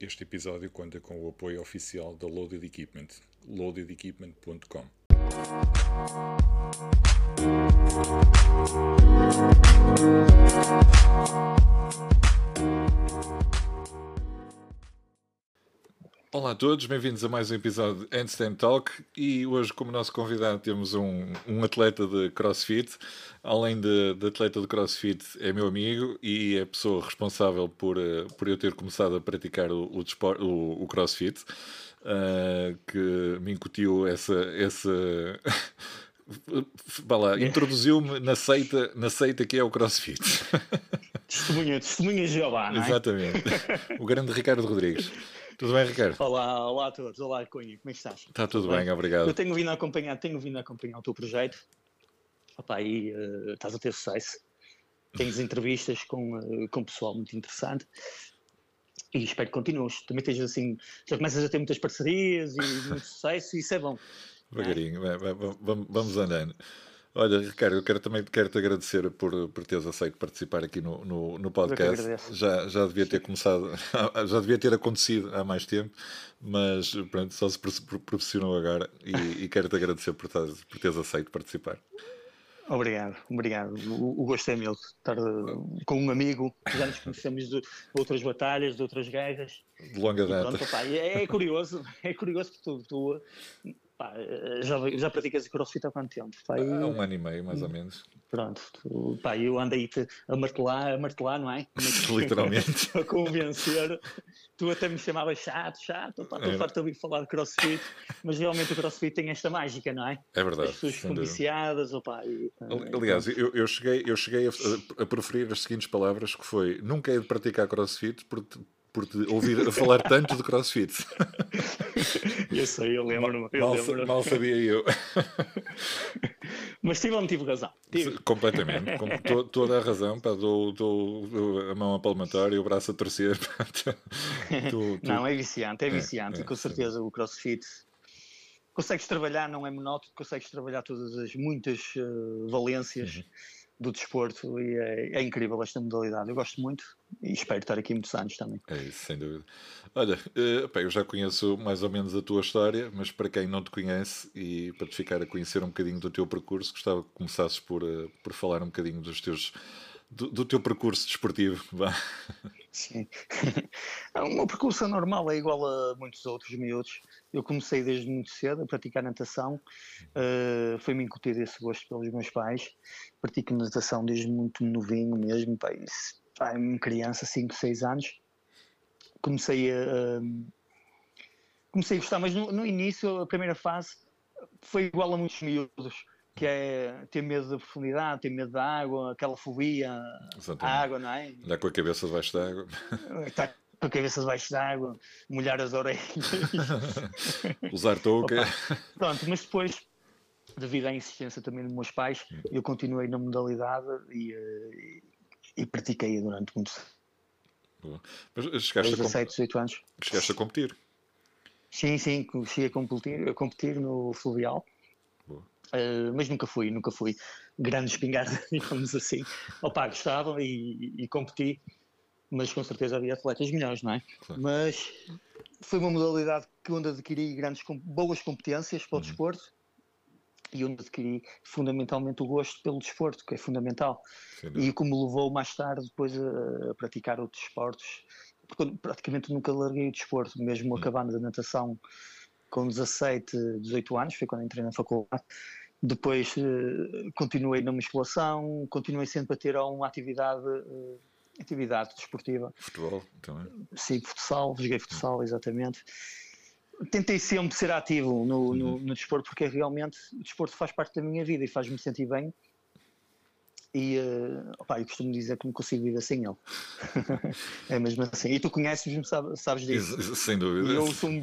Este episódio conta com o apoio oficial da Loaded Equipment, loadedequipment.com. Olá a todos, bem-vindos a mais um episódio de Handstand Talk e hoje como nosso convidado temos um atleta de CrossFit. Além de atleta de CrossFit, é meu amigo e é a pessoa responsável por eu ter começado a praticar o CrossFit, que me incutiu vá lá, introduziu-me na seita que é o CrossFit. Testemunha de Jeová, não é? Exatamente. O grande Ricardo Rodrigues. Tudo bem, Ricardo? Olá a todos. Olá, Cunha. Como é que estás? Está tudo bem, obrigado. Eu tenho vindo a acompanhar o teu projeto. E estás a ter sucesso. Tens entrevistas com pessoal muito interessante. E espero que continues. Também tens assim, já começas a ter muitas parcerias e muito sucesso, e isso é bom. Devagarinho, vamos andando. Olha, Ricardo, eu quero-te agradecer por teres aceito participar aqui no podcast. Já devia ter começado, já devia ter acontecido há mais tempo, mas pronto, só se profissionou agora e quero-te agradecer por teres aceito participar. Obrigado. O gosto é meu de estar com um amigo que já nos conhecemos de outras batalhas, de outras guerras. De longa data. Pronto, é curioso que tu já praticas CrossFit há quanto tempo? Há 1 ano e meio, mais ou menos. Pronto, eu andei-te a martelar, não é? Literalmente. A convencer. Tu até me chamavas chato, estou farto de ouvir falar de CrossFit, mas realmente o CrossFit tem esta mágica, não é? É verdade. As pessoas ficam viciadas, Aliás, eu cheguei a proferir as seguintes palavras, que foi: nunca hei de praticar CrossFit por te ouvir a falar tanto de CrossFit. Eu lembro-me. Mal sabia eu. Mas tive razão. Completamente, com toda a razão. Dou a mão a palmatória e o braço a torcer. Não, é viciante. E com certeza o CrossFit consegues trabalhar, não é monótono, consegues trabalhar todas as muitas valências do desporto e é incrível esta modalidade. Eu gosto muito e espero estar aqui muitos anos também. É isso, sem dúvida. Olha, eu já conheço mais ou menos a tua história, mas para quem não te conhece e para te ficar a conhecer um bocadinho do teu percurso, gostava que começasses por falar um bocadinho do teu percurso desportivo. Sim. O meu percurso normal é igual a muitos outros miúdos. Eu comecei desde muito cedo a praticar natação. Foi-me incutido esse gosto pelos meus pais. Pratico natação desde muito novinho mesmo, criança, 5, 6 anos. Comecei a gostar, mas no início, a primeira fase, foi igual a muitos miúdos, que é ter medo da profundidade, ter medo da água, aquela fobia à água, não é? Andar com a cabeça debaixo da água. Está com a cabeça debaixo da água, molhar as orelhas. Usar touca. Pronto, mas depois, devido à insistência também dos meus pais, eu continuei na modalidade e pratiquei durante muito tempo. Mas chegaste 17, 18 anos. Chegaste a competir? Sim, cheguei a competir no Fluvial. Mas nunca fui grande espingarda, digamos assim. Gostava e competi, mas com certeza havia atletas melhores, não é? Claro. Mas foi uma modalidade onde adquiri boas competências para o desporto e onde adquiri fundamentalmente o gosto pelo desporto, que é fundamental. E o que me levou mais tarde depois a praticar outros desportos, porque praticamente nunca larguei o desporto, mesmo acabando a natação com 17, 18 anos, foi quando entrei na faculdade. Depois continuei na musculação, continuei sempre a ter uma atividade desportiva. Futebol também? Sim, joguei futsal, exatamente. Tentei sempre ser ativo no desporto, porque realmente o desporto faz parte da minha vida e faz-me sentir bem. E eu costumo dizer que não consigo viver sem ele. É mesmo assim. E tu conheces-me, sabes disso. Sem dúvida. Eu sou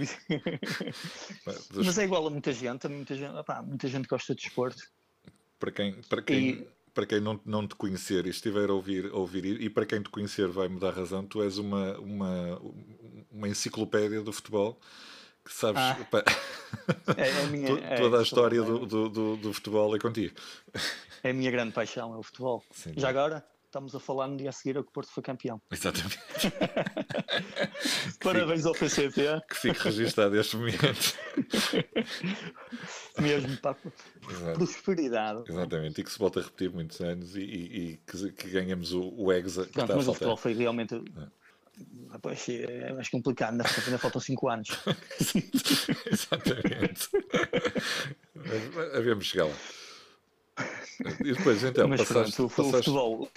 Mas é igual a muita gente gosta de desporto. Para quem não te conhecer e estiver a ouvir e para quem te conhecer vai-me dar razão, tu és uma enciclopédia do futebol. Que sabes, toda a história do futebol é contigo. É a minha grande paixão, é o futebol. Já agora, estamos a falar no dia a seguir a que o Porto foi campeão. Exatamente. Parabéns ao PCP. Que fique registado este momento. Mesmo, pá, prosperidade. Exatamente, e que se volte a repetir muitos anos e que ganhemos o Hexa que está a Mas o faltar. futebol foi realmente... Pois, é mais complicado, ainda faltam 5 anos. Exatamente. Havemos chegar lá. E depois, então, mas passaste... pronto, o futebol...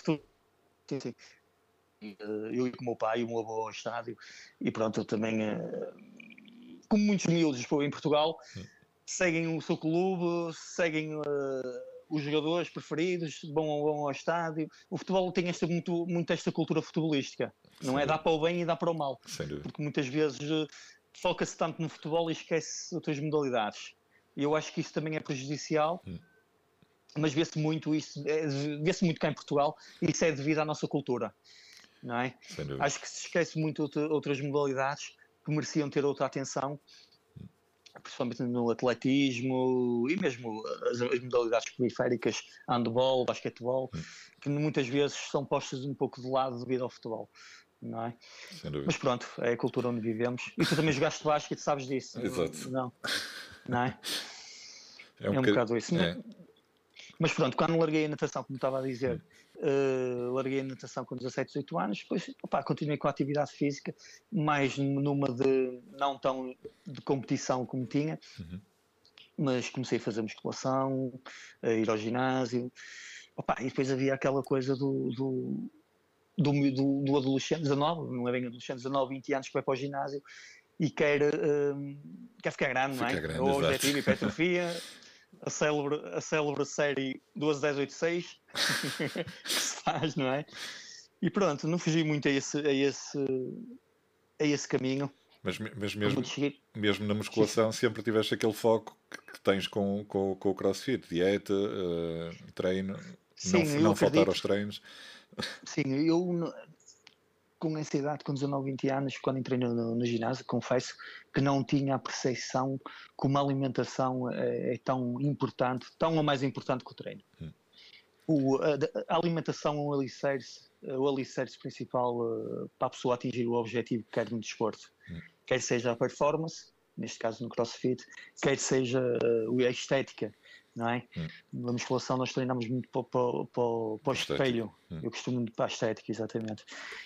Eu e com o meu pai, o meu avô ao estádio, e pronto, eu também, como muitos miúdos em Portugal, seguem o seu clube, seguem os jogadores preferidos, vão ao estádio. O futebol tem muito esta cultura futebolística, não é? Dá para o bem e dá para o mal, porque muitas vezes foca-se tanto no futebol e esquece outras modalidades. E eu acho que isso também é prejudicial. Mas vê-se muito cá em Portugal, e isso é devido à nossa cultura, não é? Acho que se esquece muito outras modalidades que mereciam ter outra atenção, principalmente no atletismo e mesmo as modalidades periféricas, handball, basquetebol, que muitas vezes são postas um pouco de lado devido ao futebol, não é? Mas pronto, é a cultura onde vivemos. E tu também jogaste basquete, sabes disso? Exato. Não é? É um bocado isso. Mas pronto, quando larguei a natação, como estava a dizer, larguei a natação com 17, 18 anos, depois continuei com a atividade física, mais numa não tão de competição como tinha, mas comecei a fazer musculação, a ir ao ginásio, e depois havia aquela coisa do adolescente, 19, não é bem adolescente, 19, 20 anos que vai para o ginásio e quer ficar grande, não é? O objetivo, hipertrofia. A célebre série 12-10-8-6 que se faz, não é? E pronto, não fugi muito a esse caminho. Mas mesmo na musculação sempre tiveste aquele foco que tens com o CrossFit, dieta, treino, não faltar aos treinos. Sim, eu com essa idade, com 19, 20 anos, quando entrei no ginásio, confesso que não tinha a percepção que uma alimentação é tão importante, tão ou mais importante que o treino. A alimentação é o alicerce principal para a pessoa atingir o objetivo que quer no desporto. Quer seja a performance, neste caso no CrossFit, quer seja a estética, não é? Na musculação nós treinamos muito para o espelho. Eu costumo muito para a estética, exatamente.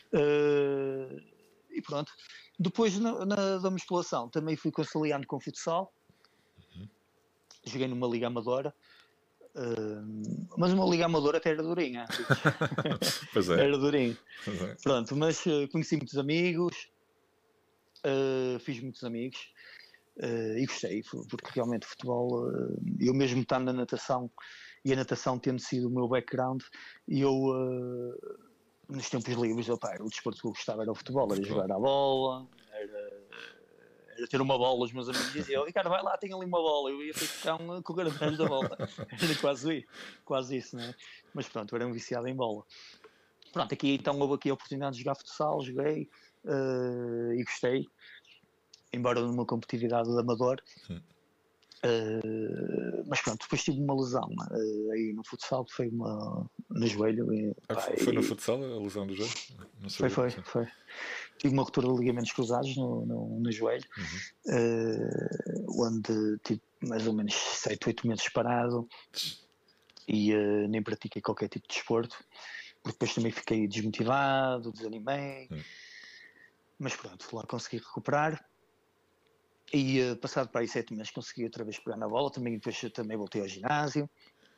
E pronto. Depois da musculação também fui conciliando com o futsal. Joguei numa liga amadora. Mas uma liga amadora até era durinha. Pois é. Era durinho. Pronto, mas conheci muitos amigos, fiz muitos amigos. E gostei, porque realmente o futebol, eu mesmo estando na natação, e a natação tendo sido o meu background, e eu nos tempos livres, o desporto que eu gostava era o futebol, era jogar à bola, era ter uma bola. Os meus amigos diziam: Ricardo, vai lá, tem ali uma bola. Eu ia ficar a correr atrás da bola. Era quase isso, não é? Mas pronto, eu era um viciado em bola. Pronto, então houve aqui a oportunidade de jogar futsal, joguei e gostei. Embora numa competitividade de amador, mas pronto, depois tive uma lesão aí no futsal, que foi no joelho. Foi no futsal a lesão do joelho? Não sei. Foi. Tive uma ruptura de ligamentos cruzados no joelho, onde tive mais ou menos 7, 8 meses parado e nem pratiquei qualquer tipo de desporto, porque depois também fiquei desmotivado, desanimei, mas pronto, lá consegui recuperar. E passado para aí 7 meses consegui outra vez pegar na bola, depois também voltei ao ginásio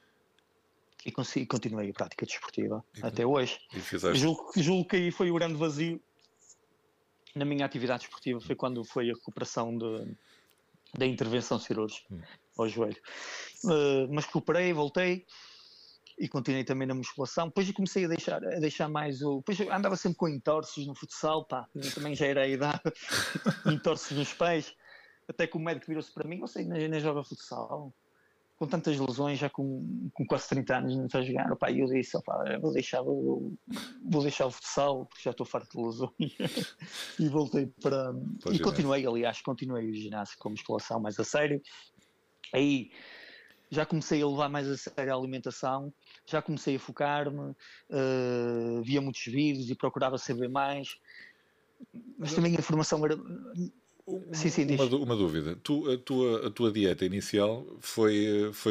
e continuei a prática desportiva até hoje. Julgo que aí foi o grande vazio na minha atividade desportiva, foi quando foi a recuperação da intervenção cirúrgica ao joelho. Mas recuperei, voltei e continuei também na musculação. Depois comecei a deixar mais Depois eu andava sempre com entorces no futsal, também já era a idade, entorces nos pés. Até que o médico virou-se para mim: você nem joga futsal? Com tantas lesões, já com quase 30 anos, não está a jogar. E eu disse: vou deixar o futsal, porque já estou farto de lesões. E voltei para... E continuei o ginásio com musculação mais a sério. Aí já comecei a levar mais a sério a alimentação, já comecei a focar-me, via muitos vídeos e procurava saber mais, mas também a informação era... Sim, sim, diz. Uma dúvida. A tua dieta inicial foi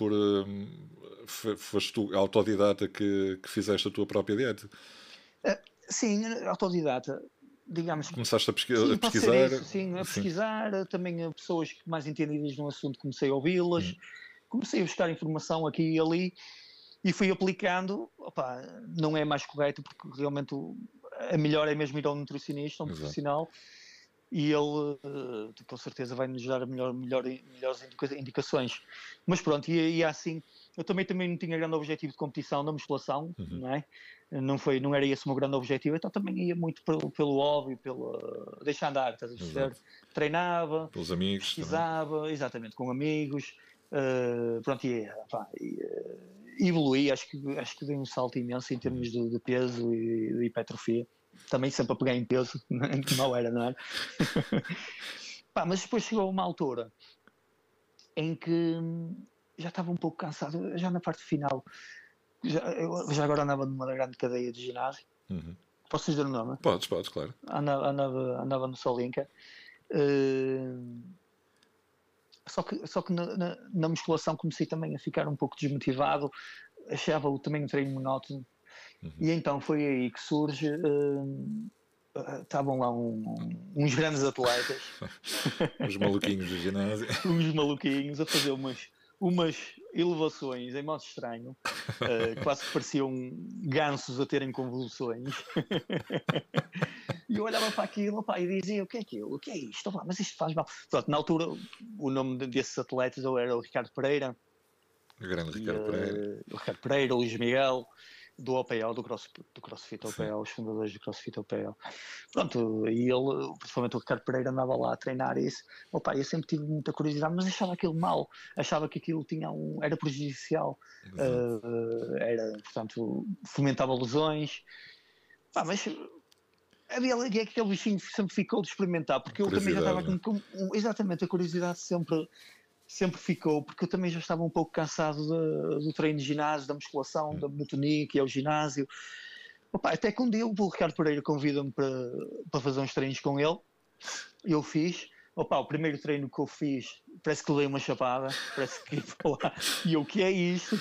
foste tu autodidata que fizeste a tua própria dieta? Sim, autodidata, digamos. Começaste a Sim, pode ser pesquisar? isso, sim, a pesquisar, também a pessoas mais entendidas no assunto comecei a ouvi-las, comecei a buscar informação aqui e ali e fui aplicando. Opa, não é mais correto porque realmente a melhor é mesmo ir ao nutricionista, a um profissional, e ele com certeza vai nos dar melhores indicações. Mas pronto, e assim, eu também não tinha grande objetivo de competição na musculação, não é? Não era esse o meu grande objetivo, então também ia muito pelo óbvio, pelo deixar andar, estás a perceber? Treinava, pelos amigos, pesquisava, também. Exatamente, com amigos, pronto, e evoluí, acho que dei um salto imenso em termos de peso e de hipertrofia. Também sempre a pegar em peso, não era, não era? Pá, mas depois chegou uma altura em que já estava um pouco cansado, já na parte final. Eu já agora andava numa grande cadeia de ginásio. Posso dizer o nome? Podes, claro. Andava no Solinka. Só que na musculação comecei também a ficar um pouco desmotivado. Achava também um treino monótono. E então foi aí que surge. Estavam lá uns grandes atletas. Os maluquinhos do ginásio. Uns maluquinhos a fazer umas elevações em modo estranho, quase que pareciam gansos a terem convulsões. E eu olhava para aquilo, opa, e dizia: o que é aquilo? O que é isto? Opa, mas isto faz mal. Pronto, na altura, o nome desses atletas era o Ricardo Pereira. O grande Ricardo Pereira. O Ricardo Pereira, o Luís Miguel, do OPO, do CrossFit OPO, os fundadores do CrossFit OPO. Pronto, e ele, principalmente o Ricardo Pereira, andava lá a treinar isso. Opa, eu sempre tive muita curiosidade, mas achava aquilo mal, achava que aquilo era prejudicial, portanto, fomentava lesões. Pá, mas havia ali aquele bichinho que sempre ficou de experimentar, porque eu também já estava exatamente, a curiosidade sempre ficou, porque eu também já estava um pouco cansado do treino de ginásio, da musculação, da monotonia, que é o ginásio. Opa, até que um dia o Ricardo Pereira convida-me para fazer uns treinos com ele. Eu fiz. Opa, o primeiro treino que eu fiz, parece que levei uma chapada, parece que ia para lá. E eu, o que é isto?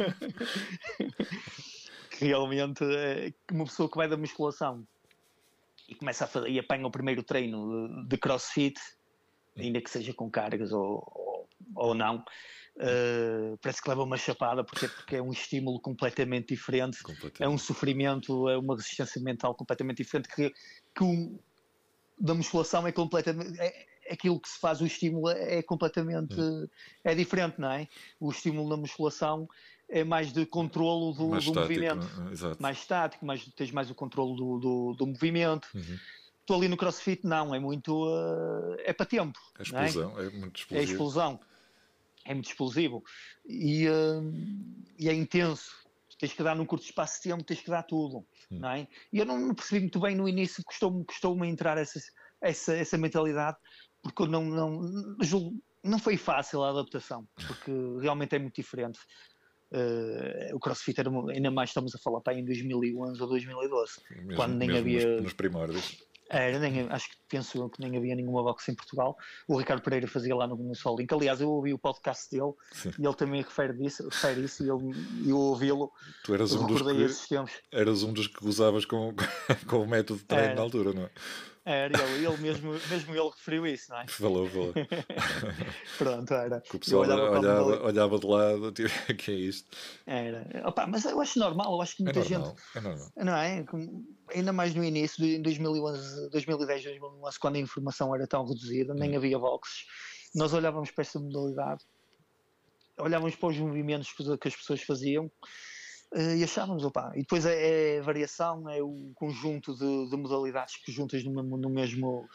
Que realmente é uma pessoa que vai da musculação e começa a fazer, e apanha o primeiro treino de CrossFit, ainda que seja com cargas ou não, parece que leva uma chapada porque é um estímulo completamente diferente, é um sofrimento, é uma resistência mental completamente diferente que da musculação é completamente aquilo que se faz, o estímulo é completamente é diferente, não é? O estímulo na musculação é mais de controlo do movimento, mais estático, tens mais o controlo do movimento. Estou ali no CrossFit, não, é muito é para tempo. A explosão, é muito explosivo. É explosão, é muito explosivo e é intenso. Tens que dar num curto espaço de tempo, tens que dar tudo, não é? E eu não percebi muito bem no início, custou-me entrar essa mentalidade, porque eu não foi fácil a adaptação, porque realmente é muito diferente. O CrossFit ainda mais estamos a falar em 2011 ou 2012, quando nem havia nos primórdios. Penso que nem havia nenhuma boxe em Portugal. O Ricardo Pereira fazia lá no Solinka. Aliás, eu ouvi o podcast dele. Sim. E ele também refere isso e eu ouvi-lo. Tu eras um dos que gozavas com o método de treino na altura, não é? Era, ele mesmo ele referiu isso, não é? Falou. Pronto, era. Que o pessoal olhava de lado, tipo, que é isto? Era. Opa, mas eu acho normal, eu acho que muita gente... É normal. Não é? Ainda mais no início, em 2011, 2010, 2011, quando a informação era tão reduzida, nem havia boxes. Nós olhávamos para essa modalidade, olhávamos para os movimentos que as pessoas faziam, e achávamos, opa, e depois é a variação, é o conjunto de modalidades que juntas no mesmo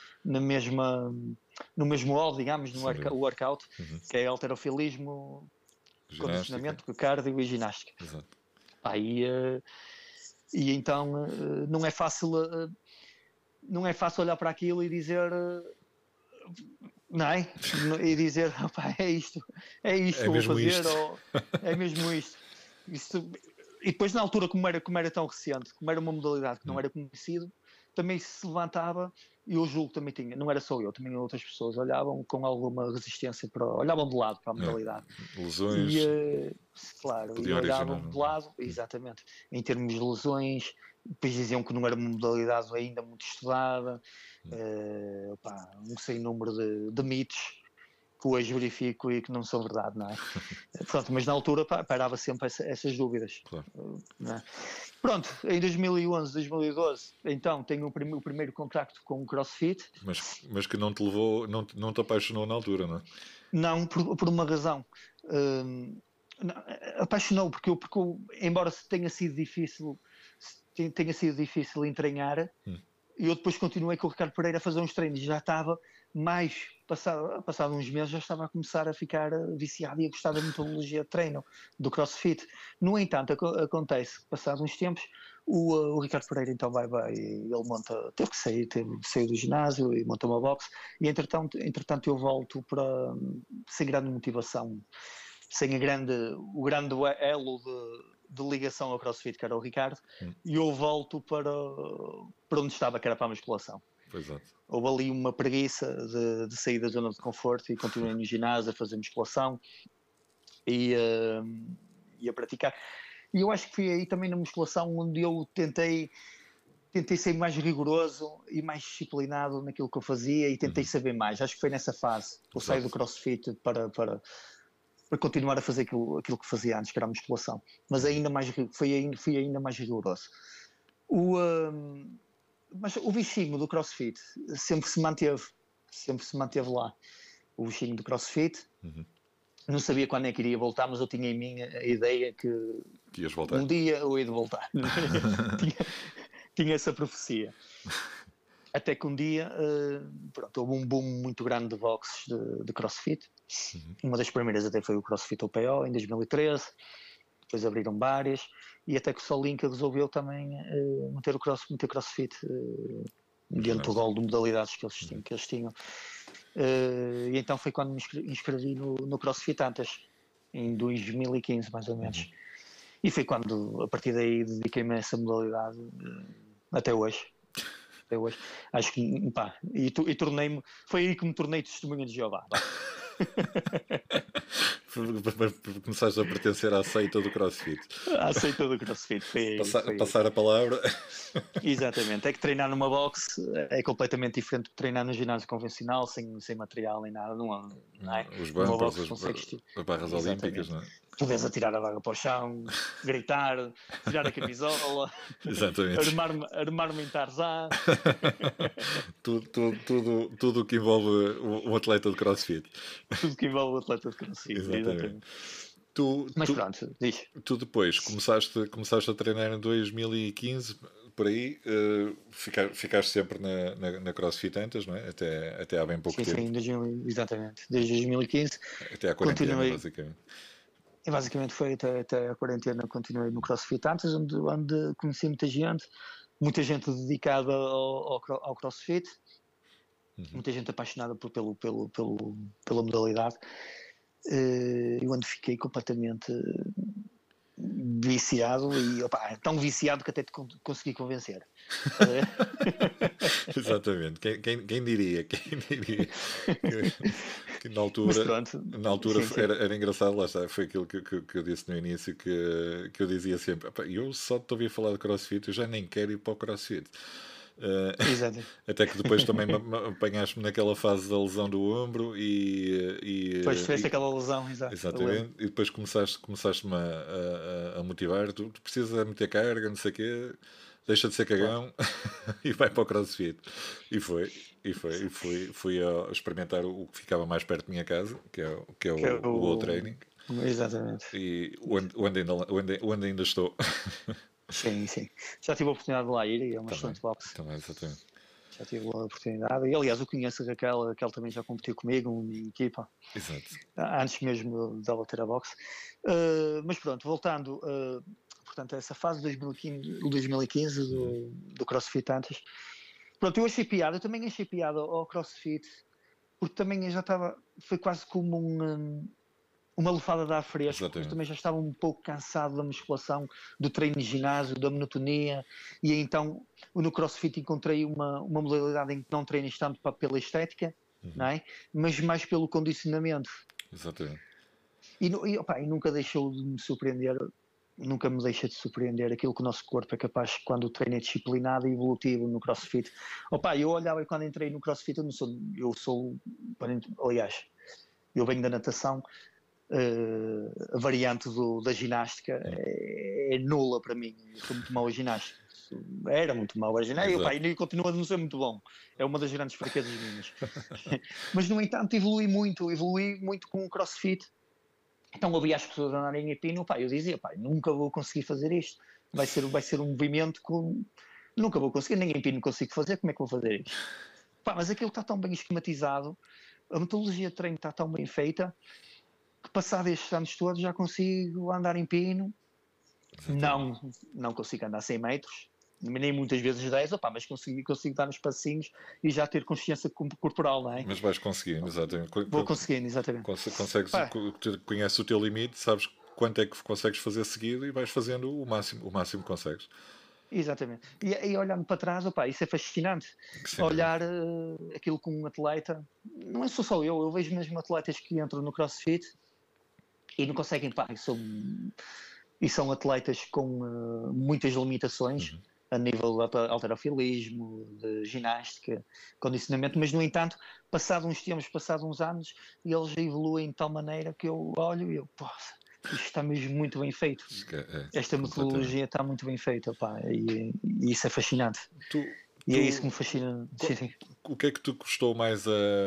hall, digamos, no workout, que é halterofilismo, condicionamento, cardio e ginástica. Exato. E então não é fácil olhar para aquilo e dizer não é? E dizer, opá, é isto que eu vou fazer, ou é mesmo isto. E depois, na altura, como era tão recente, como era uma modalidade que não era conhecido, também se levantava, e eu julgo que também tinha, não era só eu, também outras pessoas olhavam com alguma resistência, olhavam de lado para a modalidade. Lesões. E, claro, e olhavam de lado, exatamente, em termos de lesões, depois diziam que não era uma modalidade ainda muito estudada, um sem número de mitos, que hoje verifico e que não são verdade, não é? Pronto, mas na altura parava sempre essas dúvidas. Claro. Não é? Pronto, em 2011, 2012, então tenho o primeiro contacto com o CrossFit. Mas que não te levou, não te apaixonou na altura, não é? Não, por uma razão. Apaixonou, porque eu, embora tenha sido difícil entranhar, eu depois continuei com o Ricardo Pereira a fazer uns treinos, já estava mais, passado uns meses, já estava a começar a ficar viciado e a gostar da metodologia de treino do CrossFit. No entanto, acontece que passados uns tempos, o Ricardo Pereira então vai, ele teve que sair do ginásio e monta uma box, e entretanto eu volto sem grande motivação, sem o grande elo de ligação ao CrossFit, que era o Ricardo, e eu volto para onde estava, que era para a musculação. Exato. Houve ali uma preguiça de sair da zona de conforto e continuei no ginásio a fazer musculação e a praticar. E eu acho que foi aí também na musculação onde eu tentei ser mais rigoroso e mais disciplinado naquilo que eu fazia e tentei saber mais. Acho que foi nessa fase. Eu saí do CrossFit para continuar a fazer aquilo que fazia antes, que era a musculação. Mas fui ainda mais rigoroso. Mas o bichinho do CrossFit sempre se manteve lá. O bichinho do CrossFit. Não sabia quando é que iria voltar, mas eu tinha em mim a ideia que ias voltar. Um dia eu ia de voltar. tinha essa profecia. Até que um dia houve um boom muito grande de boxes de CrossFit. Uma das primeiras até foi o CrossFit OPO, em 2013. Depois abriram várias. E até que o Solinka resolveu também meter CrossFit dentro do rol de modalidades que eles tinham. E então foi quando me inscrevi no CrossFit Antas, em 2015 mais ou menos. E foi quando, a partir daí, dediquei-me a essa modalidade até hoje. Acho que, e tornei-me, foi aí que me tornei testemunha de Jeová. Começaste a pertencer à seita do CrossFit. À seita do CrossFit. Passar a palavra. Exatamente. É que treinar numa box é completamente diferente de treinar no ginásio convencional, sem material nem nada. Não é? Os bumpers, as barras olímpicas, não é? Tu vês atirar a barra para o chão, gritar, tirar a camisola, armar-me em Tarzan. Tudo que envolve um atleta de CrossFit. Tudo que envolve um atleta de CrossFit, exatamente. Mas pronto, diz. Tu depois começaste a treinar em 2015, por aí, ficaste sempre na CrossFit Antas, não é? Até há bem pouco tempo. Sim, exatamente. Desde 2015. Até à quarentena, basicamente. E basicamente foi até a quarentena, continuei no CrossFit Antas, onde conheci muita gente dedicada ao CrossFit, muita gente apaixonada pela modalidade, e onde fiquei completamente viciado, e tão viciado que até te consegui convencer. Exatamente. Quem diria que na altura sim. Era engraçado, lá está, foi aquilo que eu disse no início, que eu dizia sempre, eu só te ouvi falar de CrossFit, eu já nem quero ir para o CrossFit. Até que depois também apanhaste-me naquela fase da lesão do ombro e depois tiveste aquela lesão, exatamente, e depois começaste-me a motivar, tu precisas meter carga, não sei o quê, deixa de ser cagão e vai para o CrossFit. E fui a experimentar o que ficava mais perto da minha casa, que é o Wall Training. Exatamente. E onde ainda estou. Sim. Já tive a oportunidade de lá ir e é uma excelente box. Também, exatamente. Já tive a oportunidade. E aliás, eu conheço a Raquel também já competiu comigo em equipa. Exato. Antes mesmo dela ter a box. Mas pronto, voltando portanto, a essa fase de 2015 do CrossFit antes. Pronto, eu também achei piada ao CrossFit porque também eu já estava, foi quase como uma lufada de ar fresco, mas Exatamente. também já estava um pouco cansado da musculação, do treino de ginásio, da monotonia, e então no CrossFit encontrei uma modalidade em que não treinas tanto pela estética, não é? Mas mais pelo condicionamento. Exatamente. E nunca deixou de me surpreender, nunca me deixa de surpreender aquilo que o nosso corpo é capaz quando o treino é disciplinado e evolutivo no CrossFit. Eu olhava e quando entrei no CrossFit, aliás, eu venho da natação, a variante da ginástica é nula para mim. Eu sou muito mau a ginástica. Era muito mau a ginástica. E continua a não ser muito bom. É uma das grandes fraquezas minhas. Mas, no entanto, evolui muito com o CrossFit. Então, eu via as pessoas andarem em pino, eu dizia, nunca vou conseguir fazer isto. Vai ser um movimento que nunca vou conseguir, nem em pino consigo fazer, como é que vou fazer isto? Mas aquilo está tão bem esquematizado, a metodologia de treino está tão bem feita, que passado estes anos todos já consigo andar em pino. Não consigo andar 100 metros, nem muitas vezes 10, mas consigo dar uns passinhos e já ter consciência corporal, não é? Mas vais conseguindo, exatamente. Vou conseguindo, exatamente. Conheces o teu limite, sabes quanto é que consegues fazer seguido e vais fazendo o máximo que consegues. Exatamente. E olhando para trás, isso é fascinante. Sim, olhar aquilo com um atleta, não é só eu vejo mesmo atletas que entram no CrossFit e não conseguem, e são atletas com muitas limitações a nível de halterofilismo, de ginástica, condicionamento, mas no entanto, passado uns anos, eles evoluem de tal maneira que eu olho e isto está mesmo muito bem feito. Esta metodologia está muito bem feita, e isso é fascinante. E é isso que me fascina. Sim. O que é que tu gostou mais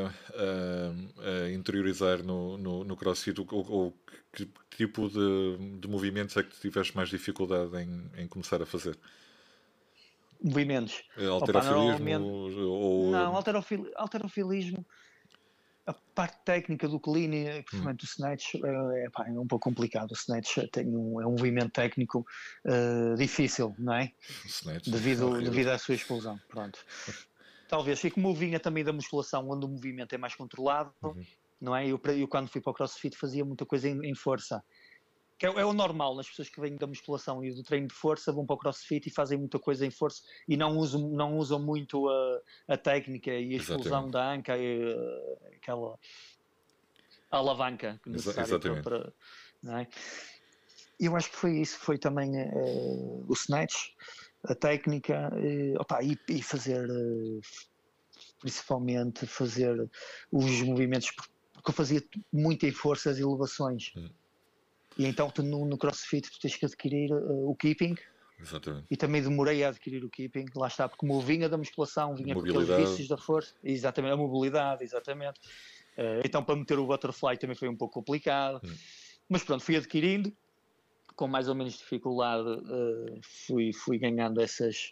a interiorizar no CrossFit? Ou que tipo de movimentos é que tiveste mais dificuldade em começar a fazer? Movimentos. Halterofilismo? Não, halterofilismo. A parte técnica do clean, principalmente do snatch, é um pouco complicado. O snatch é um movimento técnico difícil, não é? Snatch, devido à sua explosão. Pronto. Talvez, e como eu vinha também da musculação, onde o movimento é mais controlado, não é? Eu quando fui para o CrossFit fazia muita coisa em força. Que é o normal nas pessoas que vêm da musculação e do treino de força, vão para o CrossFit e fazem muita coisa em força e não usam muito a técnica e a explosão da anca e aquela alavanca necessária para não é? E eu acho que foi isso, foi também o snatch, a técnica e fazer principalmente fazer os movimentos, porque eu fazia muito em forças e elevações. E então no CrossFit tu tens que adquirir o keeping. Exatamente. E também demorei a adquirir o keeping, lá está, porque como eu vinha da musculação, vinha com aqueles vícios da força, exatamente, a mobilidade, exatamente. Então para meter o butterfly também foi um pouco complicado, mas pronto, fui adquirindo, com mais ou menos dificuldade, fui ganhando essas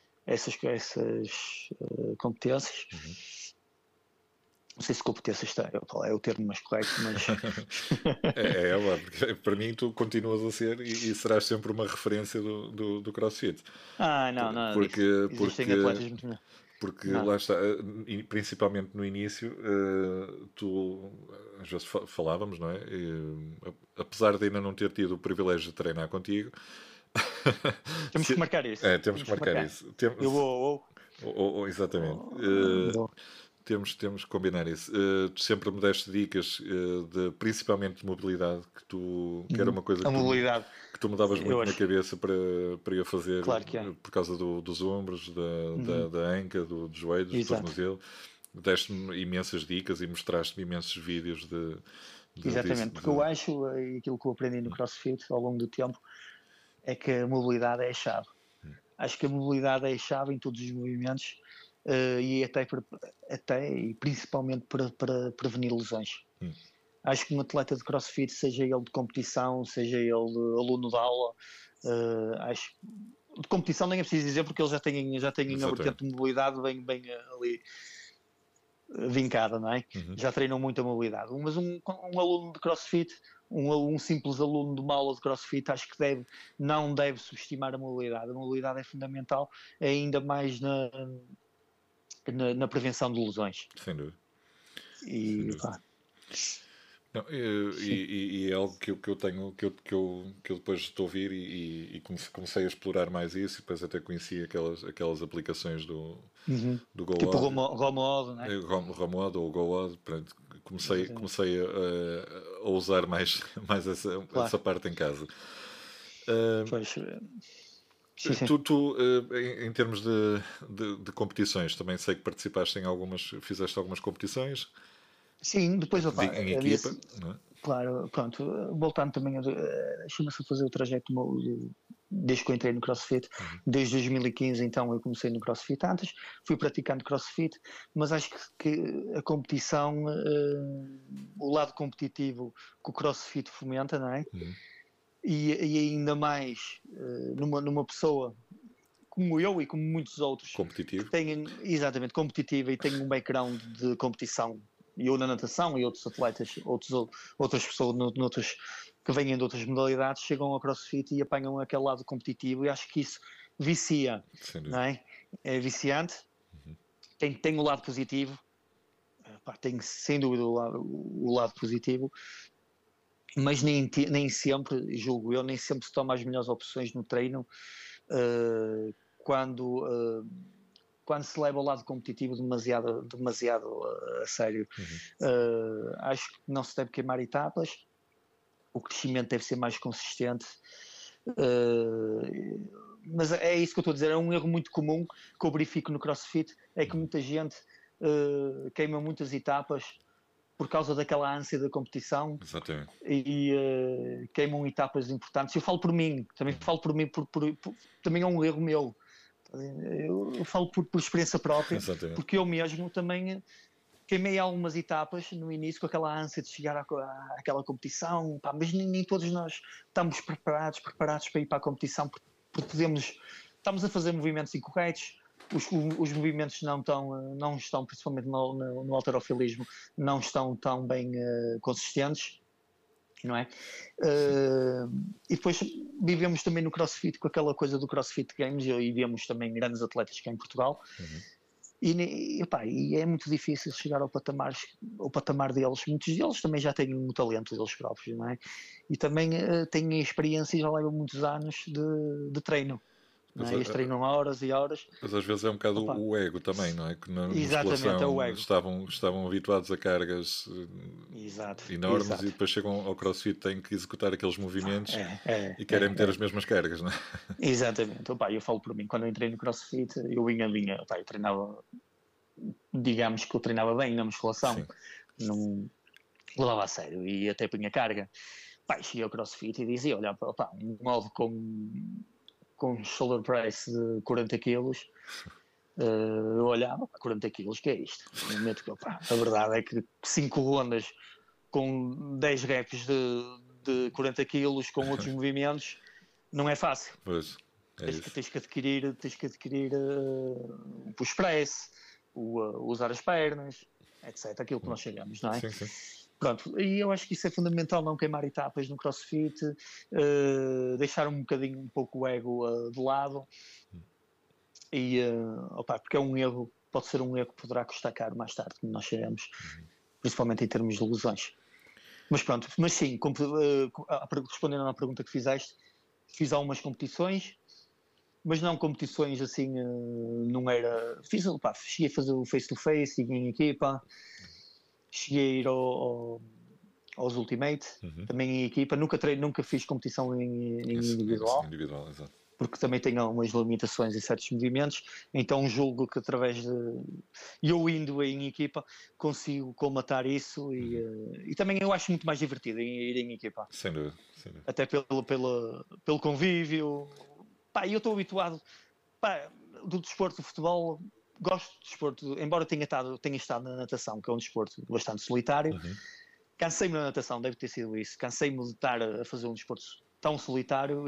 competências. Não sei se competência é o termo mais correto, mas... porque para mim tu continuas a ser e serás sempre uma referência do CrossFit. Não. Existem atletas muito melhores. Porque lá está, principalmente no início, tu, às vezes falávamos, não é? Apesar de ainda não ter tido o privilégio de treinar contigo... Temos que marcar isso. Temos que marcar isso. Eu vou... Exatamente. Temos que combinar isso. Tu sempre me deste dicas, principalmente de mobilidade, que era uma coisa que tu me davas muito na cabeça para eu fazer, claro que é. Por causa dos ombros, da anca, dos joelhos, do tornozelo. Deste-me imensas dicas e mostraste-me imensos vídeos exatamente, porque eu acho, aquilo que eu aprendi no CrossFit ao longo do tempo, é que a mobilidade é a chave. Acho que a mobilidade é a chave em todos os movimentos. E até e principalmente para prevenir lesões. Acho que um atleta de CrossFit, seja ele de competição, seja ele aluno de aula, acho de competição nem é preciso dizer, porque eles já têm a vertente de mobilidade bem ali vincada, não é? Já treinam muito a mobilidade. Mas um aluno de CrossFit, um simples aluno de uma aula de CrossFit, acho que não deve subestimar a mobilidade. A mobilidade é fundamental, ainda mais na prevenção de lesões. Sem dúvida. E pá. Não, e é algo que eu tenho, que eu depois estou a ouvir e comecei a explorar mais isso, e depois até conheci aquelas aplicações do Tipo GoOd, Romodo, né? Romod ou GoOd, pronto, Exatamente. comecei a usar mais, mais essa Claro. parte em casa. Uh, Pois. Sim, sim. em termos de competições, também sei que participaste em algumas, fizeste algumas competições Sim, depois, opá, em havia, equipa, não é? claro, pronto, voltando também, chama-se a fazer o trajeto desde que eu entrei no CrossFit, desde 2015 então eu comecei no CrossFit antes, fui praticando CrossFit, mas acho que a competição, o lado competitivo que o CrossFit fomenta, não é? Uhum. E ainda mais numa pessoa como eu e como muitos outros que Competitivo. têm exatamente competitiva e têm um background de competição, e eu na natação e outros atletas, outras pessoas noutras, que vêm de outras modalidades, chegam ao CrossFit e apanham aquele lado competitivo, e acho que isso vicia, Sem não dúvida. é? É viciante, tem o lado positivo, tem sem dúvida o lado positivo, mas nem sempre, julgo eu, nem sempre se toma as melhores opções no treino uh, quando, uh, quando se leva o lado competitivo demasiado a sério. Uhum. Acho que não se deve queimar etapas, o crescimento deve ser mais consistente. Mas é isso que eu estou a dizer, é um erro muito comum que eu verifico no CrossFit, é que muita gente queima muitas etapas por causa daquela ânsia da competição Exatamente. e queimam etapas importantes. Eu falo por mim, também falo por mim, também é um erro meu. Eu falo por experiência própria, Exatamente. porque eu mesmo também queimei algumas etapas no início com aquela ânsia de chegar àquela competição, pá, mas nem todos nós estamos preparados para ir para a competição, porque estamos a fazer movimentos incorretos, os movimentos não estão, principalmente no halterofilismo, não estão tão bem consistentes, não é? Sim. E depois vivemos também no CrossFit com aquela coisa do CrossFit Games e vemos também grandes atletas cá em Portugal. E é muito difícil chegar ao patamar deles. Muitos deles também já têm um talento deles próprios, não é? E também têm experiência e já levam muitos anos de treino. Não Mas, é? Eles treinam horas e horas. mas às vezes é um bocado Opa, o ego também, não é? Que na exatamente, é o musculação ego. estavam habituados a cargas Exato, enormes e exato. depois chegam ao CrossFit, têm que executar aqueles movimentos e querem meter as É. mesmas cargas, não é? Exatamente. Opa, eu falo por mim, quando eu entrei no CrossFit, opa, eu treinava, digamos que eu treinava bem na musculação, Sim. não levava a sério e até punha carga. Pá, cheguei ao CrossFit e dizia, olha, pá, um modo com shoulder press de 40 quilos, eu olhava, 40 quilos, que é isto? No momento que, pá, a verdade é que 5 rondas com 10 reps de 40 quilos com outros movimentos não é fácil. Pois, é isso. Tens que adquirir o push press, usar as pernas, etc. Aquilo que nós chegamos, não é? Sim, sim. Pronto, e eu acho que isso é fundamental, não queimar etapas no CrossFit, deixar um pouco o ego de lado, e, opa, porque é um erro, pode ser um erro que poderá custar caro mais tarde, como nós sabemos, principalmente em termos de lesões. Mas pronto, mas sim, respondendo à pergunta que fizeste, fiz algumas competições, mas não competições assim, não era. Cheguei a fazer o face-to-face, em equipa, cheguei a ir aos Ultimate, também em equipa, nunca fiz competição em Esse individual, individual, exato. porque também tenho algumas limitações em certos movimentos, então julgo que através de eu indo em equipa consigo colmatar isso e também eu acho muito mais divertido ir em equipa, Sem dúvida, sem dúvida. até pelo convívio. Pá, eu estou habituado, pá, do desporto do futebol, gosto de desporto, embora tenha estado na natação, que é um desporto bastante solitário, cansei-me na natação, deve ter sido isso, cansei-me de estar a fazer um desporto tão solitário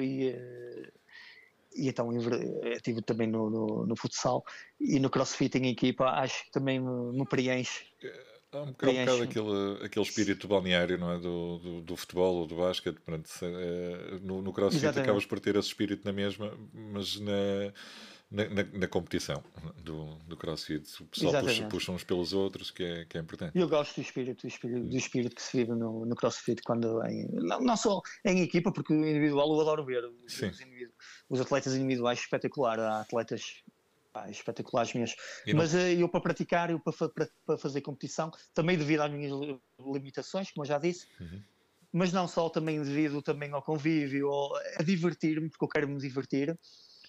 e então estive também no futsal e no CrossFit em equipa, acho que também me preenche. Há um bocado aquele espírito balneário, não é? Do futebol ou do basquete. Pronto, no CrossFit acabas Exatamente. por ter esse espírito na mesma, mas na competição do CrossFit. O pessoal puxa uns pelos outros, que é importante. Eu gosto do espírito que se vive no CrossFit quando não só em equipa, porque o individual eu adoro ver os atletas individuais espetacular, há atletas espetaculares mesmo, mas eu para praticar, eu para fazer competição, também devido às minhas limitações, como eu já disse, mas não só, também devido também ao convívio, a divertir-me, porque eu quero me divertir.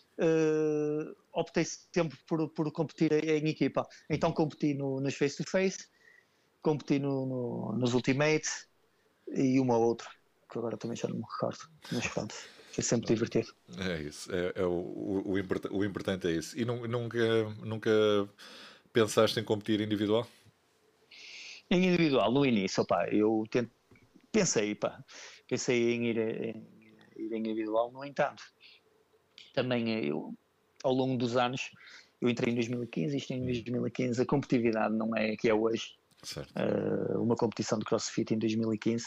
Optei sempre por competir em equipa. Então competi nos face-to-face, competi nos Ultimate e uma outra, que agora também já não me recordo, mas pronto, foi sempre divertido. É isso, o importante é isso. E nunca pensaste em competir individual? Em individual, no início, eu pensei em ir em individual, no entanto, também eu, ao longo dos anos, eu entrei em 2015, isto em 2015, a competitividade não é que é hoje. Uma competição de CrossFit em 2015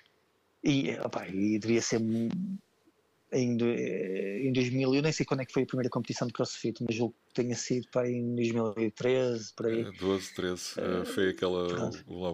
e devia ser em 2000, eu nem sei quando é que foi a primeira competição de CrossFit, mas eu tenha sido em 2013, por aí. 12, 13, foi aquela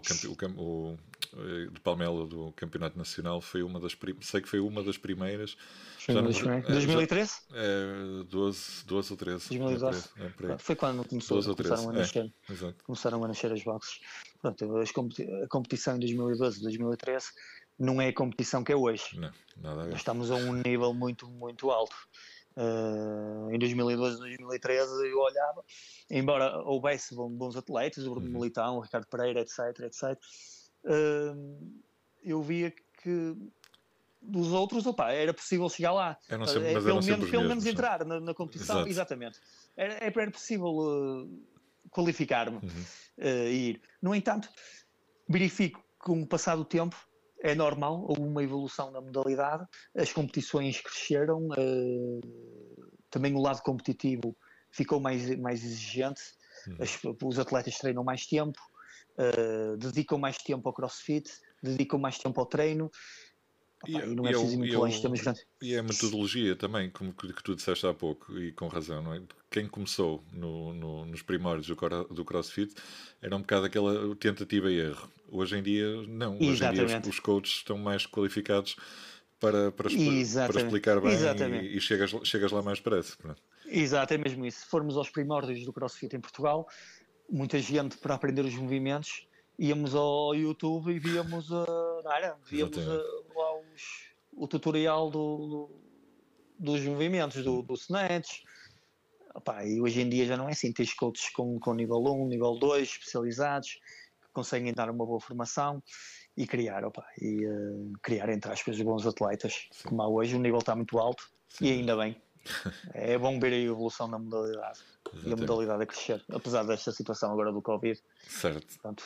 de Palmela do Campeonato Nacional, foi uma das sei que foi uma das primeiras. Foi uma das primeiras. 2013? 12 ou 13. 2012. Foi quando começaram a nascer as boxes. Pronto, a competição em 2012, 2013 não é a competição que é hoje. Não, nada a ver. Nós estamos a um nível muito, muito alto. Em 2012, 2013 eu olhava, embora houvesse bons atletas, o Bruno Militão, o Ricardo Pereira, etc. Eu via que dos outros, era possível chegar lá. Pelo menos entrar na competição. Exatamente. Era possível qualificar-me e ir. No entanto, verifico que com o passar do tempo é normal, houve uma evolução na modalidade, as competições cresceram, também o lado competitivo ficou mais exigente, os atletas treinam mais tempo, dedicam mais tempo ao CrossFit, dedicam mais tempo ao treino. E não é preciso ir muito longe, estamos grandes. E a metodologia também, como que tu disseste há pouco, e com razão, não é? Quem começou nos primórdios do CrossFit era um bocado aquela tentativa e erro. Hoje em dia, não. Hoje em dia os coaches estão mais qualificados para explicar bem e chegas lá mais depressa. Exato, é mesmo isso. Se formos aos primórdios do CrossFit em Portugal, muita gente para aprender os movimentos íamos ao YouTube e víamos o tutorial dos movimentos, do snatch. E hoje em dia já não é assim. Tens coaches com nível 1, nível 2, especializados, que conseguem dar uma boa formação e criar, criar entre aspas, bons atletas. Sim. Como há hoje, o nível está muito alto. Sim. E ainda bem. É bom ver a evolução na modalidade. Exatamente. E a modalidade a crescer, apesar desta situação agora do Covid. Certo. Portanto,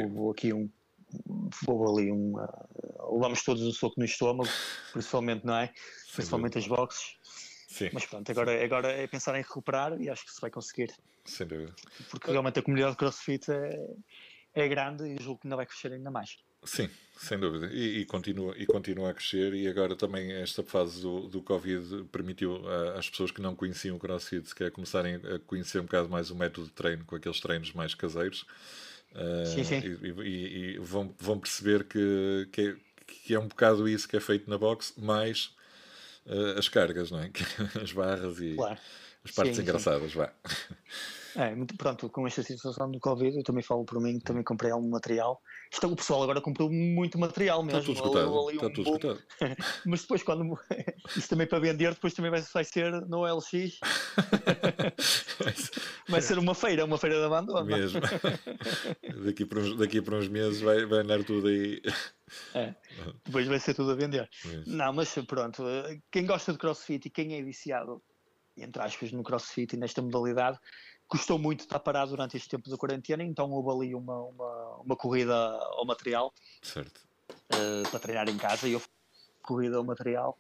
houve ali levamos todos um soco no estômago, principalmente, não é? Principalmente as boxes. Sim. Mas pronto, agora é pensar em recuperar e acho que se vai conseguir. Sem dúvida. Porque realmente a comunidade de CrossFit é grande e julgo que ainda vai crescer ainda mais. Sim, sem dúvida. E continua a crescer, e agora também esta fase do Covid permitiu às pessoas que não conheciam o CrossFit sequer começarem a conhecer um bocado mais o método de treino, com aqueles treinos mais caseiros. Sim. E vão perceber que é um bocado isso que é feito na boxe, mais as cargas, não é? As barras e as partes engraçadas, vá. Pronto, com esta situação do Covid, eu também falo por mim, que também comprei algum material. O pessoal agora comprou muito material mesmo. Está tudo esgotado. Mas depois, quando isso também para vender, depois também vai ser no LX. Vai ser uma feira da abandona. Mesmo. Daqui para uns meses vai andar tudo aí. Depois vai ser tudo a vender. Não, mas pronto, quem gosta de CrossFit e quem é viciado, entre aspas, no CrossFit e nesta modalidade, custou muito estar parado durante este tempo da quarentena, então houve ali uma corrida ao material. Certo. Para treinar em casa, e eu corrida ao material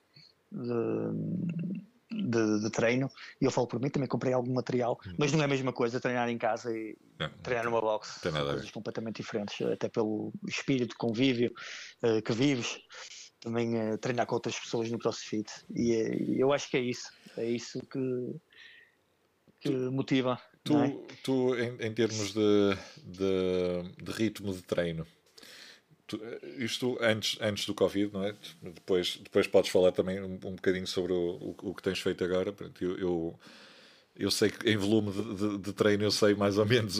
de treino, e eu falo por mim, também comprei algum material, mas não é a mesma coisa treinar em casa e treinar numa box. São coisas completamente diferentes, até pelo espírito de convívio que vives, também treinar com outras pessoas no CrossFit, e eu acho que é isso que que motiva. Não é? Tu em termos de ritmo de treino, isto antes do Covid, não é? Depois podes falar também um bocadinho sobre o que tens feito agora. Pronto, eu sei que em volume de treino eu sei mais ou menos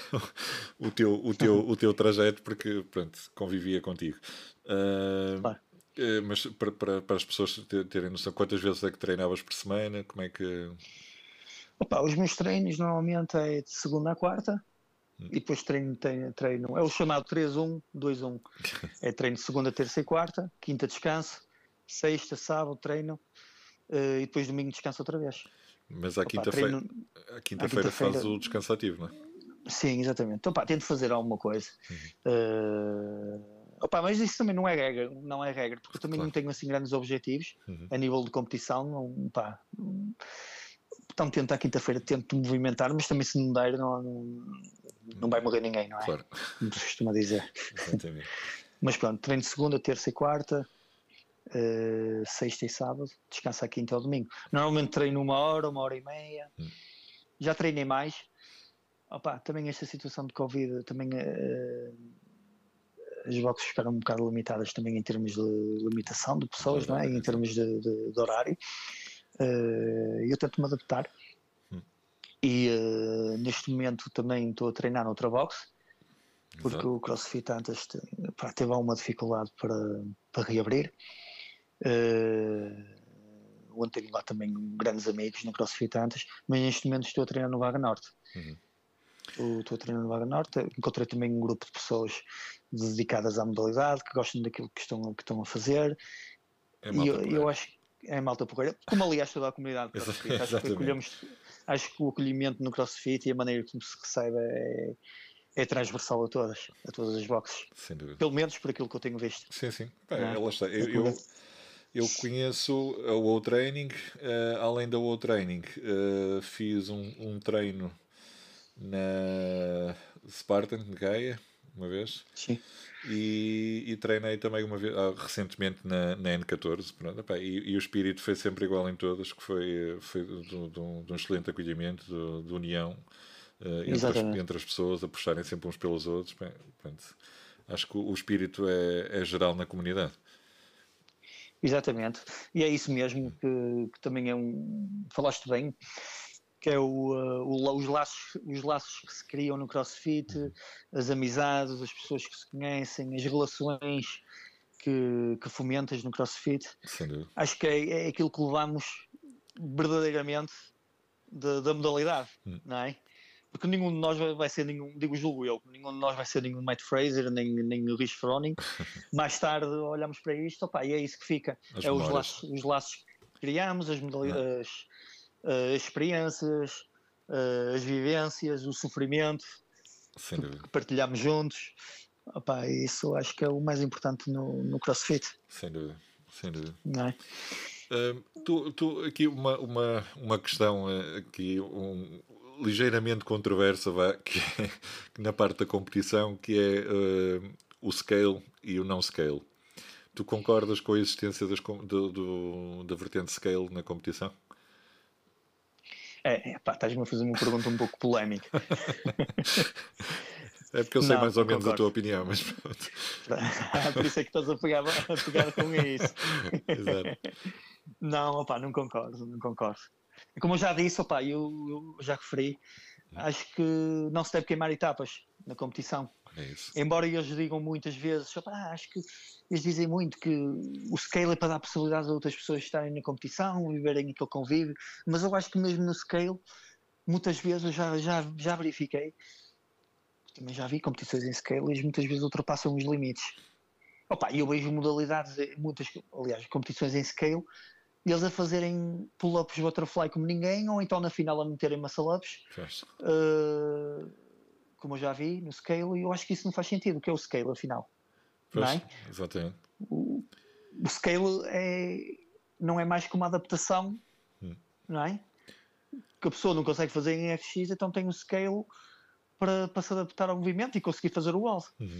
o teu trajeto, porque pronto, convivia contigo. Claro. Mas para as pessoas terem noção, quantas vezes é que treinavas por semana? Como é que. Opa, os meus treinos normalmente é de segunda a quarta e depois treino, é o chamado 3-1, 2-1. É treino de segunda, terça e quarta, quinta descanso, sexta, sábado treino e depois domingo descanso outra vez. Mas à Opa, quinta-feira treino faz o descanso ativo, não é? Sim, exatamente. Então, pá, tento fazer alguma coisa. Opa, mas isso também não é regra, porque eu também Claro. não tenho assim grandes objetivos a nível de competição. Não, pá, então tento à quinta-feira, tento movimentar, mas também se não der, não vai morrer ninguém, não é? Claro. Como se costuma dizer. Exatamente. Mas pronto, treino de segunda, terça e quarta, sexta e sábado, descanso à quinta ou domingo. Normalmente treino uma hora e meia. Já treinei mais. Opa, também esta situação de Covid, também as boxes ficaram um bocado limitadas também em termos de limitação de pessoas, não é? Em termos de horário. Eu tento me adaptar. E neste momento também estou a treinar noutra box, porque Exato. o CrossFit antes teve alguma dificuldade para reabrir. Onde tenho lá também grandes amigos no CrossFit antes, mas neste momento estou a treinar no Vaga Norte. Estou a treinar no Vaga Norte, encontrei também um grupo de pessoas dedicadas à modalidade, que gostam daquilo que estão a fazer. E eu acho que é malta porreira, como aliás toda a comunidade de CrossFit. Acho que o acolhimento no CrossFit e a maneira como se recebe é transversal a todas as boxes. Sem dúvida. Pelo menos por aquilo que eu tenho visto. Sim. Ela está. Eu conheço a WoW Training, além da WoW Training, fiz um treino na Spartan de Gaia, uma vez. Sim. E treinei também uma vez, recentemente na N14. Pronto, epá, e o espírito foi sempre igual em todas, que foi de um excelente acolhimento, de união entre as pessoas, a puxarem sempre uns pelos outros. Bem, pronto, acho que o espírito é geral na comunidade. Exatamente. E é isso mesmo que também é falaste bem, que é os laços que se criam no CrossFit, as amizades, as pessoas que se conhecem, as relações que fomentas no CrossFit. Sem dúvida. Acho que é aquilo que levamos verdadeiramente da modalidade, não é? Porque nenhum de nós vai ser julgo eu, nenhum de nós vai ser nenhum Matt Fraser, nem o Rich Froning. Mais tarde olhamos para isto, opa, e é isso que fica. Os laços que criamos, as modalidades, as experiências, as vivências, o sofrimento que partilhamos juntos. Opa, isso acho que é o mais importante no CrossFit. Sem dúvida. Não é? Tu aqui uma questão aqui ligeiramente controversa que na parte da competição, que é o scale e o não scale. Tu concordas com a existência da vertente scale na competição? Estás-me a fazer uma pergunta um pouco polémica. É porque eu sei mais ou menos a tua opinião, mas pronto. Por isso é que estás a pegar com isso. Exato. Não concordo. Como eu já disse, eu já referi, acho que não se deve queimar etapas na competição. É isso. Embora eles digam muitas vezes, acho que eles dizem muito que o scale é para dar possibilidade a outras pessoas estarem na competição, viverem aquele convívio, mas eu acho que mesmo no scale, muitas vezes eu já verifiquei, também já vi competições em scale e muitas vezes ultrapassam os limites. Eu vejo modalidades, aliás, competições em scale, eles a fazerem pull-ups butterfly como ninguém, ou então na final a meterem muscle-ups, como eu já vi no scale, e eu acho que isso não faz sentido. O que é o scale, afinal? Pois, não é? Exatamente. O scale não é mais que uma adaptação, não é? Que a pessoa não consegue fazer em FX, então tem o scale para se adaptar ao movimento e conseguir fazer o wall.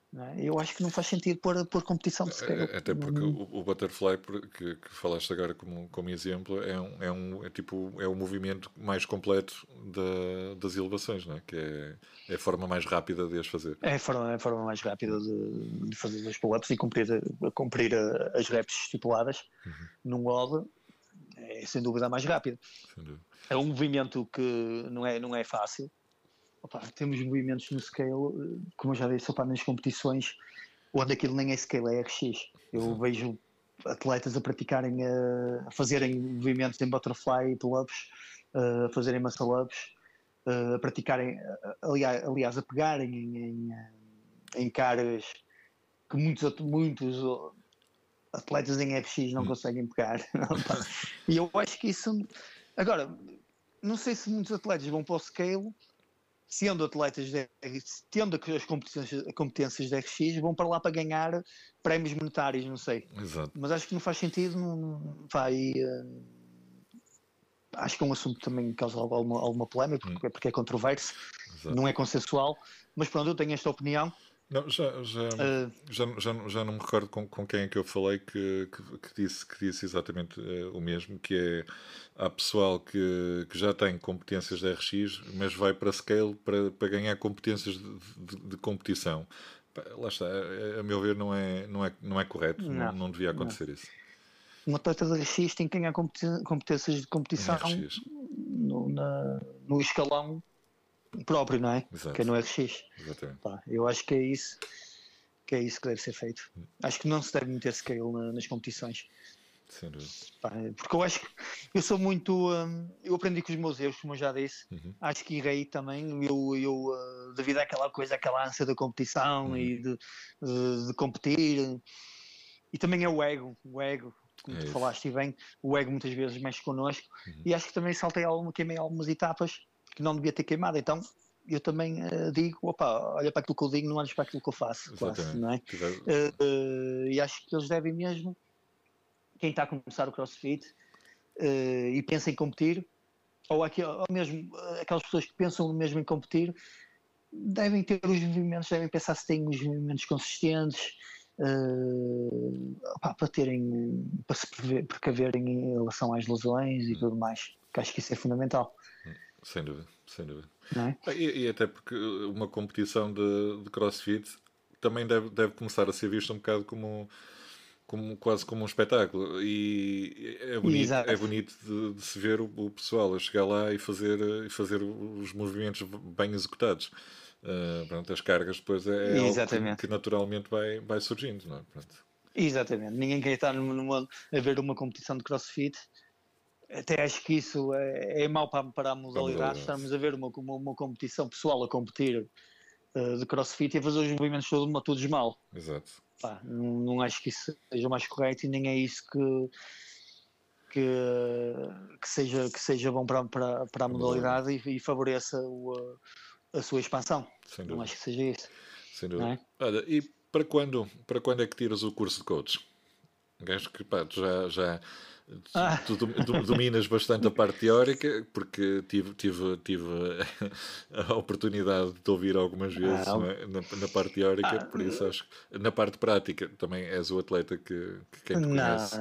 Não é? Eu acho que não faz sentido pôr competição de scale. Até porque o butterfly que falaste agora como exemplo é o movimento mais completo das elevações, não é? Que é a forma mais rápida de as fazer. É a forma mais rápida de fazer os pull-ups e cumprir as reps estipuladas num WOD. É sem dúvida a mais rápida. É um movimento que não é fácil. Opa, temos movimentos no scale, como eu já disse, nas competições onde aquilo nem é scale, é RX. Eu vejo atletas a praticarem, a fazerem movimentos em butterfly, pull-ups, a fazerem muscle-ups, a praticarem, aliás, a pegarem em caras que muitos atletas em FX não conseguem pegar. E eu acho que isso... Agora, não sei se muitos atletas vão para o scale, sendo atletas tendo as competências de RX, vão para lá para ganhar prémios monetários, não sei. Exato. Mas acho que não faz sentido, não vai... acho que é um assunto também que causa alguma polémica, porque é controverso, não é consensual, mas pronto, eu tenho esta opinião. Não, já não me recordo com quem é que eu falei que disse exatamente o mesmo, que é há pessoal que já tem competências de RX, mas vai para scale para ganhar competências de competição. Lá está, a meu ver não é correto, não devia acontecer isso. Um atleta de RX tem que ganhar competências de competição no escalão próprio, não é? Exato. Que é no RX. Exatamente. Eu acho que é isso que deve ser feito. Acho que não se deve meter scale nas competições. Sem dúvida. Porque eu acho que eu sou muito... eu aprendi com os meus erros, como eu já disse. Acho que errei também. Eu devido àquela ânsia da competição e de competir. E também é o ego, como tu falaste bem, o ego muitas vezes mexe connosco. E acho que também queimei algumas etapas que não devia ter queimado. Então eu também digo, olha para aquilo que eu digo, não olhes para aquilo que eu faço, quase, não é? E acho que eles devem mesmo, quem está a começar o CrossFit e pensa em competir, ou mesmo aquelas pessoas que pensam mesmo em competir, devem ter os movimentos, devem pensar se têm os movimentos consistentes, para se precaverem em relação às lesões e tudo mais, que acho que isso é fundamental. Sem dúvida, sem dúvida. Não é? E até porque uma competição de CrossFit também deve começar a ser vista um bocado quase como um espetáculo, e é bonito de se ver o pessoal a chegar lá e fazer os movimentos bem executados. Pronto, as cargas depois é algo que naturalmente vai surgindo, não é? Pronto. Exatamente, ninguém quer estar a ver uma competição de CrossFit. Até acho que isso é mau para a modalidade. Estamos a ver uma competição pessoal a competir de CrossFit e a fazer os movimentos todos mal. Exato. Não acho que isso seja o mais correto e nem é isso que seja bom para a modalidade e favoreça a sua expansão. Não acho que seja isso. Sem dúvida. É? Olha, e para quando é que tiras o curso de coach? Acho que tu dominas bastante a parte teórica, porque tive a oportunidade de te ouvir algumas vezes na parte teórica, por isso acho que na parte prática também és o atleta que quem te conhece.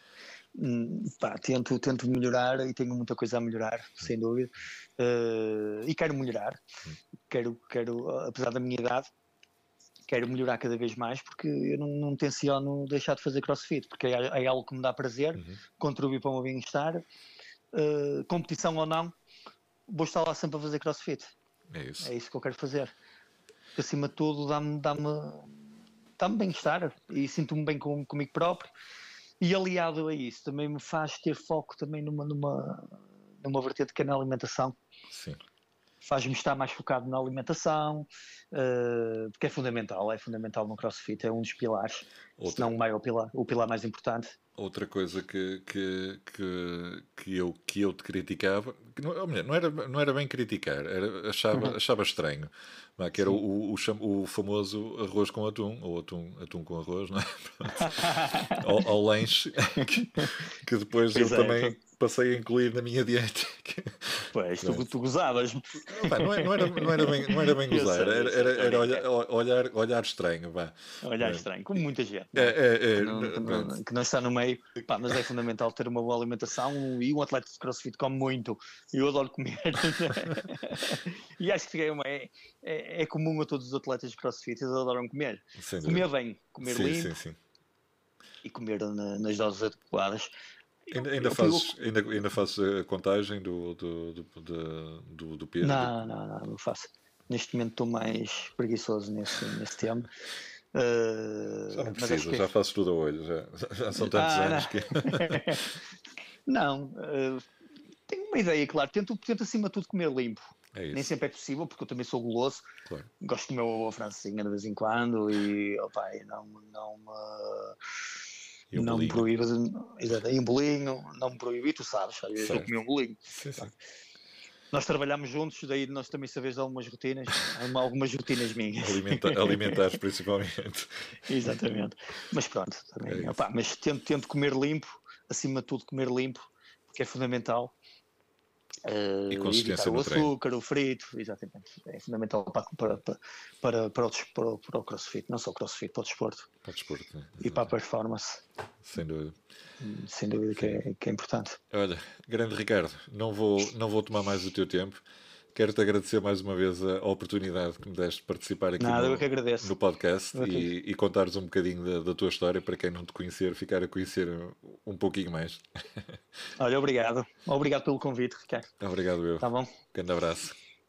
Tento melhorar e tenho muita coisa a melhorar, sem dúvida, e quero melhorar. Quero, apesar da minha idade, quero melhorar cada vez mais, porque eu não tenciono deixar de fazer CrossFit, porque é algo que me dá prazer, contribui para o meu bem-estar, competição ou não, vou estar lá sempre a fazer CrossFit. É isso que eu quero fazer. Porque, acima de tudo, dá-me bem-estar e sinto-me bem comigo próprio. E aliado a isso, também me faz ter foco também numa vertente que é na alimentação. Sim. Faz-me estar mais focado na alimentação, porque é fundamental no CrossFit, é um dos pilares, se não o pilar mais importante. Outra coisa que eu te criticava, não era bem criticar, achava estranho, que era o famoso arroz com atum, ou atum com arroz, não é? ao lanche, que depois eu também passei a incluir na minha dieta, Pois, tu gozavas. Não era bem gozar, era olhar estranho. Vá. Olhar estranho, como muita gente. Que não está no meio. Pá, mas é fundamental ter uma boa alimentação e um atleta de CrossFit come muito. E eu adoro comer. E acho que é comum a todos os atletas de CrossFit, eles adoram comer. Comer bem, comer limpo. Sim. E comer nas doses adequadas. Ainda fazes a contagem do peso? Não faço. Neste momento estou mais preguiçoso nesse tema. Já não precisa, já fazes tudo a olho. Já são tantos anos que. Não, tenho uma ideia, claro. Tento acima de tudo comer limpo. Nem sempre é possível, porque eu também sou guloso. Claro. Gosto de comer uma francesinha de vez em quando e não me proíbas, e um bolinho, não me proíbo, e tu sabes, às vezes eu comi um bolinho. Sim. Nós trabalhamos juntos, daí nós também sabemos de algumas rotinas minhas. Alimentares principalmente. Exatamente. Mas pronto, também, mas tento comer limpo, acima de tudo comer limpo, porque é fundamental. E consistência o açúcar, o frito, exatamente. É fundamental para o CrossFit, não só o CrossFit, para o desporto. Né? E para a performance. Sem dúvida. Sem dúvida que é importante. Olha, grande Ricardo, não vou tomar mais o teu tempo. Quero-te agradecer mais uma vez a oportunidade que me deste de participar aqui no podcast e contares um bocadinho da tua história para quem não te conhecer, ficar a conhecer um pouquinho mais. Olha, obrigado. Obrigado pelo convite, Ricardo. Obrigado eu. Tá bom? Grande abraço.